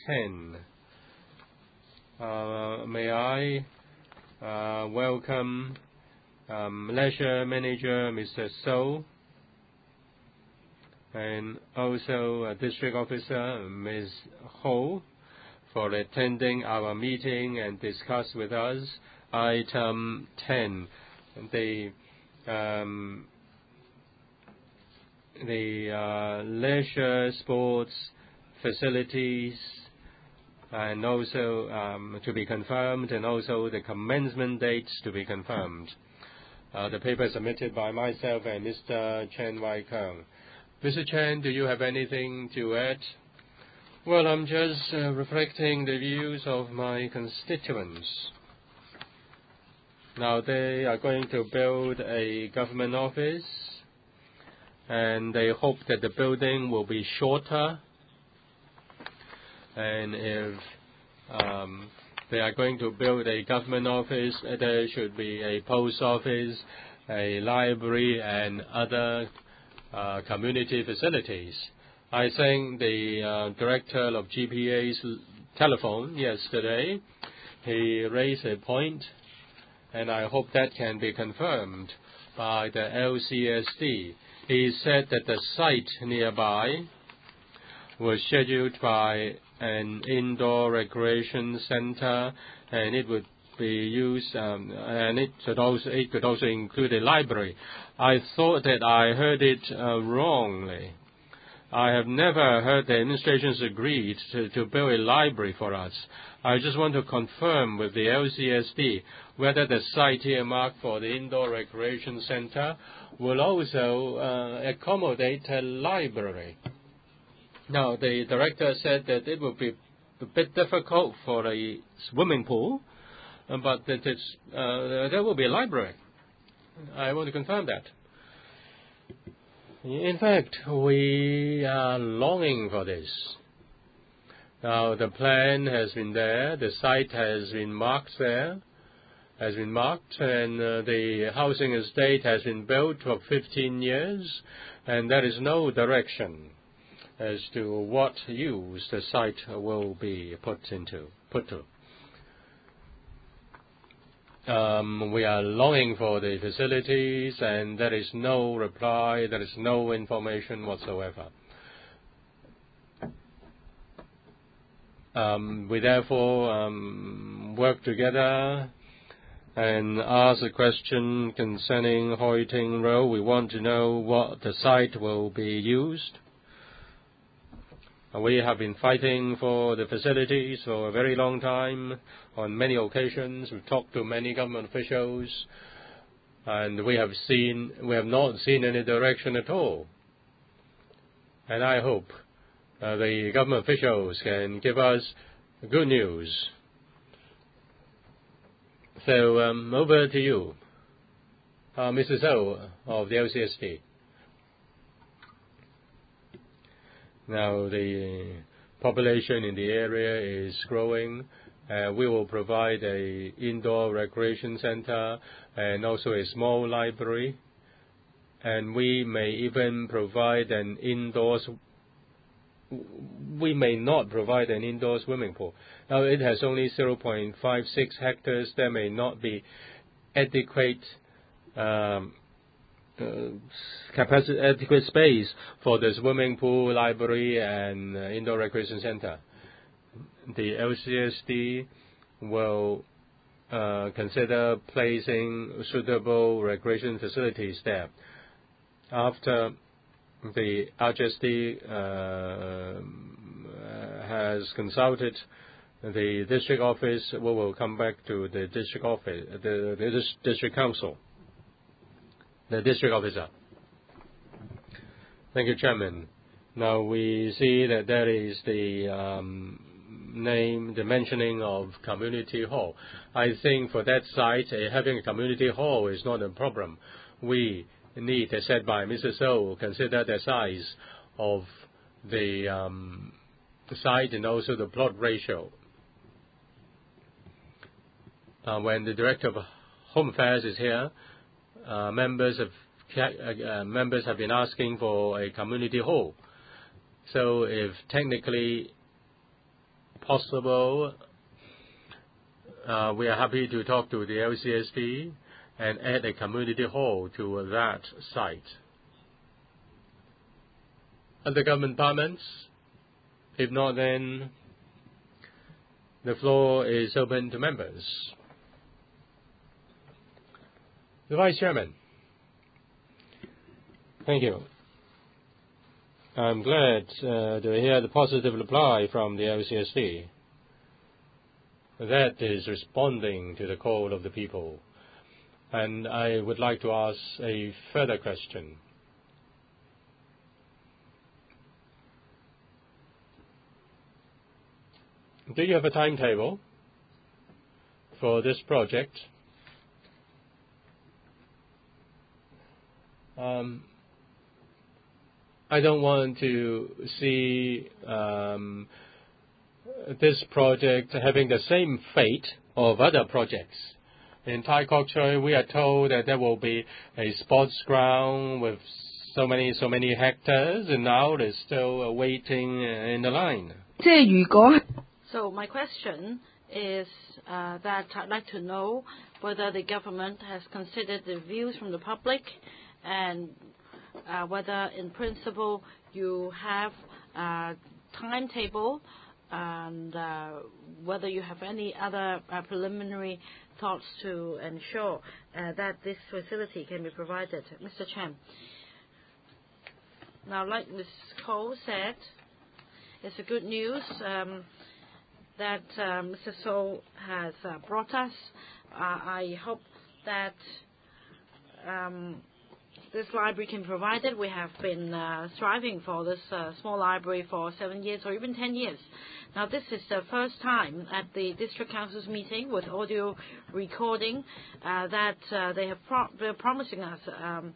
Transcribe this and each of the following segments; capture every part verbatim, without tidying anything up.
ten. Uh, may I uh, welcome um, Leisure Manager Mister So, and also uh, District Officer Miz Ho, for attending our meeting and discuss with us item ten, the um, the uh, leisure sports facilities, and also um, to be confirmed, and also the commencement dates to be confirmed. Uh, the paper submitted by myself and Mister Chen Wai-Keung. Mister Chen, do you have anything to add? Well, I'm just uh, reflecting the views of my constituents. Now, they are going to build a government office, and they hope that the building will be shorter. And if um, they are going to build a government office, there should be a post office, a library, and other uh, community facilities. I think the uh, director of G P A's telephone yesterday, he raised a point, and I hope that can be confirmed by the L C S D. He said that the site nearby was scheduled by an indoor recreation center, and it would be used, um, and it could also it could also include a library. I thought that I heard it uh, wrongly. I have never heard the administrations agreed to, to build a library for us. I just want to confirm with the L C S D whether the site earmarked for the indoor recreation center will also uh, accommodate a library. Now, the director said that it would be a bit difficult for a swimming pool, but that it's, uh, there will be a library. I want to confirm that. In fact, we are longing for this. Now, the plan has been there, the site has been marked there, has been marked, and uh, the housing estate has been built for fifteen years, and there is no direction as to what use the site will be put into, put to. Um, we are longing for the facilities, and there is no reply, there is no information whatsoever. Um, we therefore um, work together and ask a question concerning Hoi Ting Road. We want to know what the site will be used. We have been fighting for the facilities for a very long time. On many occasions, we've talked to many government officials, and we have seen we have not seen any direction at all. And I hope uh, the government officials can give us good news. So um, over to you, uh, Missus O of the L C S D. Now, the population in the area is growing. Uh, we will provide a indoor recreation center and also a small library. And we may even provide an indoors, we may not provide an indoor swimming pool. Now, it has only zero point five six hectares. There may not be adequate um, Uh, capacity, adequate space for the swimming pool, library, and uh, indoor recreation center. The L C S D will uh, consider placing suitable recreation facilities there. After the R G S D uh, has consulted the district office, we will come back to the district office, the, the district council. The district officer. Thank you, Chairman. Now we see that there is the um, name, the mentioning of community hall. I think for that site, uh, having a community hall is not a problem. We need, as said by Mister So, consider the size of the um, site and also the plot ratio. Uh, when the Director of Home Affairs is here, Uh, members of uh, members have been asking for a community hall. So if technically possible, uh, we are happy to talk to the L C S D and add a community hall to that site. Other government departments? If not, then the floor is open to members. The Vice Chairman. Thank you. I'm glad uh, to hear the positive reply from the L C S D. That is responding to the call of the people. And I would like to ask a further question. Do you have a timetable for this project? Um, I don't want to see um, this project having the same fate of other projects. In Tai Kok Tsui, we are told that there will be a sports ground with so many, so many hectares, and now they're still waiting in the line. So my question is uh, that I'd like to know whether the government has considered the views from the public and uh, whether, in principle, you have a timetable and uh, whether you have any other uh, preliminary thoughts to ensure uh, that this facility can be provided. Mister Chen. Now, like Miz Cole said, it's a good news um, that uh, Mister So has uh, brought us. Uh, I hope that um, this library can be provided. We have been uh, striving for this uh, small library for seven years or even ten years. Now, this is the first time at the District Council's meeting with audio recording uh, that uh, they have pro they're promising us um,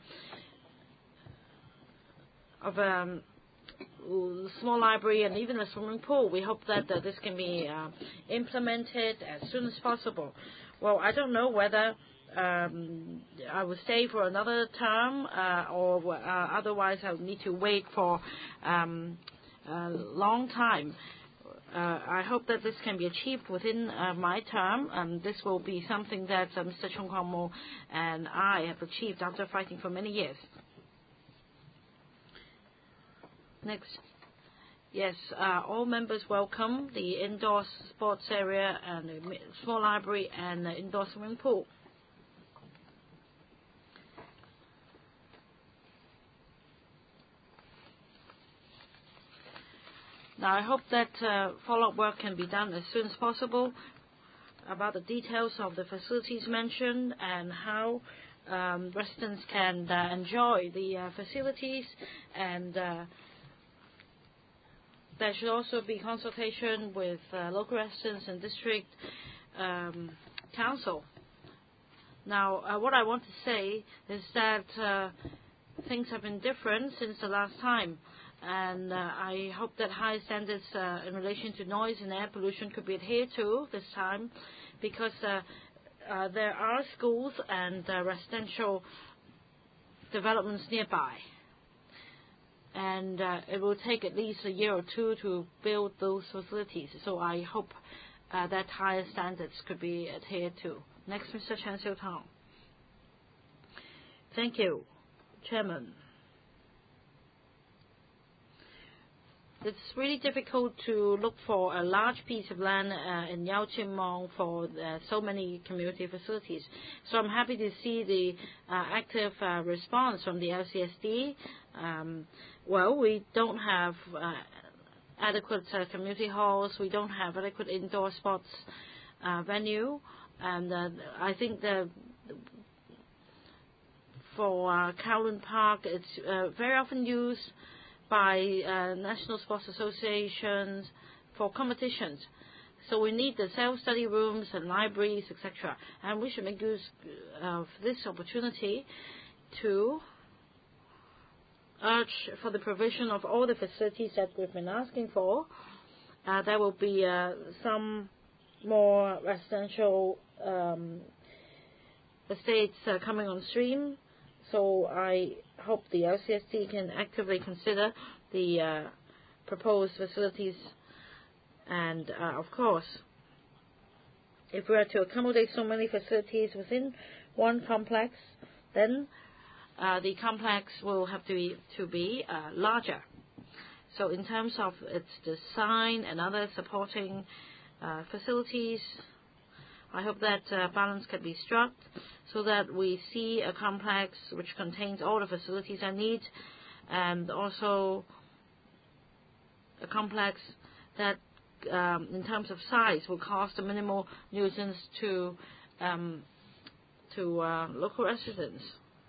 of a small library and even a swimming pool. We hope that uh, this can be uh, implemented as soon as possible. Well, I don't know whether um, I will stay for another term uh, or uh, otherwise I will need to wait for um, a long time. Uh, I hope that this can be achieved within uh, my term, and this will be something that uh, Mister Chung Kwang-mo and I have achieved after fighting for many years. Next. Yes, uh, all members welcome the indoor sports area and the small library and the indoor swimming pool. Now, I hope that uh, follow-up work can be done as soon as possible about the details of the facilities mentioned and how um, residents can uh, enjoy the uh, facilities, and uh, there should also be consultation with uh, local residents and district um, council. Now, uh, what I want to say is that uh, things have been different since the last time. And uh, I hope that high standards uh, in relation to noise and air pollution could be adhered to this time, because uh, uh, there are schools and uh, residential developments nearby. And uh, it will take at least a year or two to build those facilities. So I hope uh, that higher standards could be adhered to. Next, Mister Chen Xiu-Tang. Thank you, Chairman. It's really difficult to look for a large piece of land uh, in Yau Chin Mong for uh, so many community facilities. So I'm happy to see the uh, active uh, response from the L C S D. Um, well, we don't have uh, adequate uh, community halls. We don't have adequate indoor sports uh, venue. And uh, I think the for uh, Kowloon Park, it's uh, very often used by uh, national sports associations for competitions. So we need the self-study rooms and libraries, et cetera. And we should make use of this opportunity to urge for the provision of all the facilities that we've been asking for. Uh, there will be uh, some more residential um, estates uh, coming on stream. So I hope the L C S D can actively consider the uh, proposed facilities And uh, of course, if we are to accommodate so many facilities within one complex, then uh, the complex will have to be, to be uh, larger. So in terms of its design and other supporting uh, facilities, I hope that uh, balance can be struck so that we see a complex which contains all the facilities I need, and also a complex that um, in terms of size will cause a minimal nuisance to um, to uh, local residents.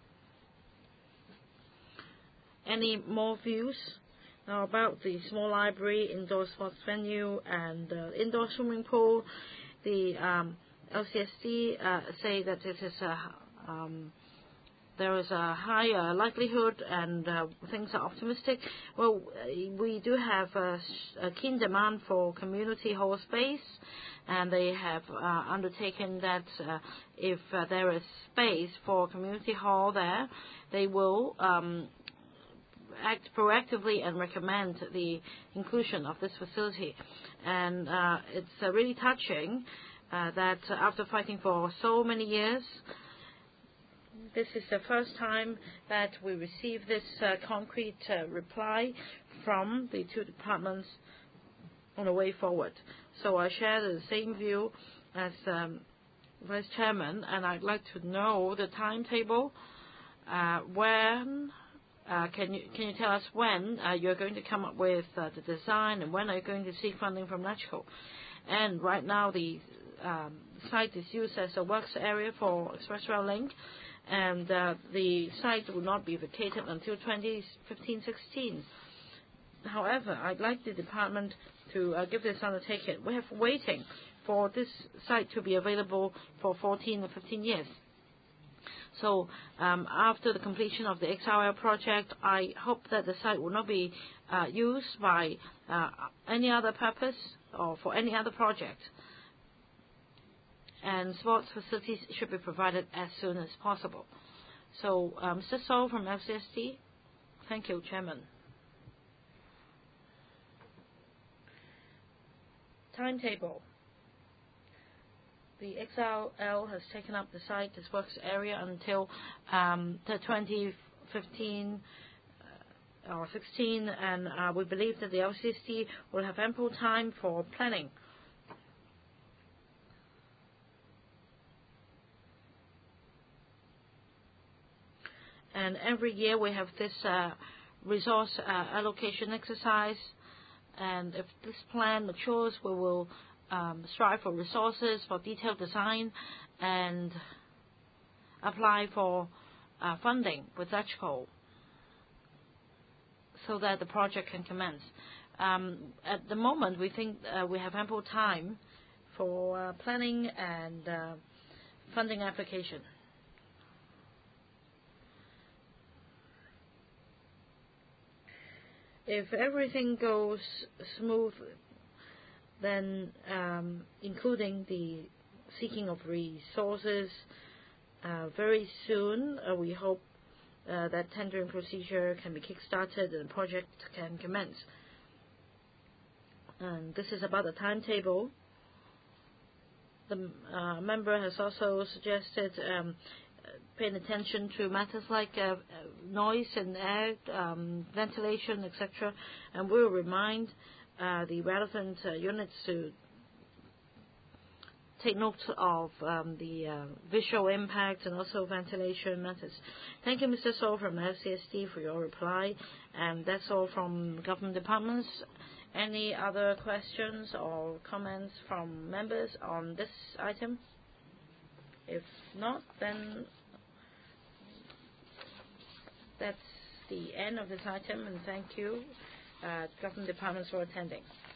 Any more views now about the small library, indoor sports venue, and uh, indoor swimming pool? The um, L C S D uh, say that it is a, um, there is a higher likelihood and uh, things are optimistic. Well, we do have a, a keen demand for community hall space, and they have uh, undertaken that uh, if uh, there is space for community hall there, they will um, act proactively and recommend the inclusion of this facility. And uh, it's uh, really touching uh, that uh, after fighting for so many years, this is the first time that we receive this uh, concrete uh, reply from the two departments on the way forward. So I share the same view as um, Vice Chairman, and I'd like to know the timetable. Uh, when uh, can you can you tell us when uh, you're going to come up with uh, the design, and when are you going to seek funding from LegCo? And right now the um, site is used as a works area for Express Rail Link, and uh, the site will not be vacated until twenty fifteen sixteen. However, I'd like the department to uh, give this undertaking. We have waiting for this site to be available for fourteen or fifteen years. So um, after the completion of the X R L project, I hope that the site will not be uh, used by uh, any other purpose or for any other project. And sports facilities should be provided as soon as possible. So, uh, Mister So from L C S D. Thank you, Chairman. Timetable. The X R L has taken up the site as works area until um, the twenty fifteen uh, or sixteen, and uh, we believe that the L C S D will have ample time for planning. And every year we have this uh, resource uh, allocation exercise, and if this plan matures, we will um, strive for resources, for detailed design, and apply for uh, funding with LegCo so that the project can commence. Um, at the moment, we think uh, we have ample time for uh, planning and uh, funding application. If everything goes smooth, then um, including the seeking of resources, uh, very soon uh, we hope uh, that tendering procedure can be kick-started and the project can commence. And this is about the timetable. The uh, member has also suggested um, paying attention to matters like uh, noise and air, um, ventilation, et cetera. And we will remind uh, the relevant uh, units to take note of um, the uh, visual impact and also ventilation matters. Thank you, Mister So from L C S D, for your reply. And that's all from government departments. Any other questions or comments from members on this item? If not, then that's the end of this item, and thank you, uh, government departments, for attending.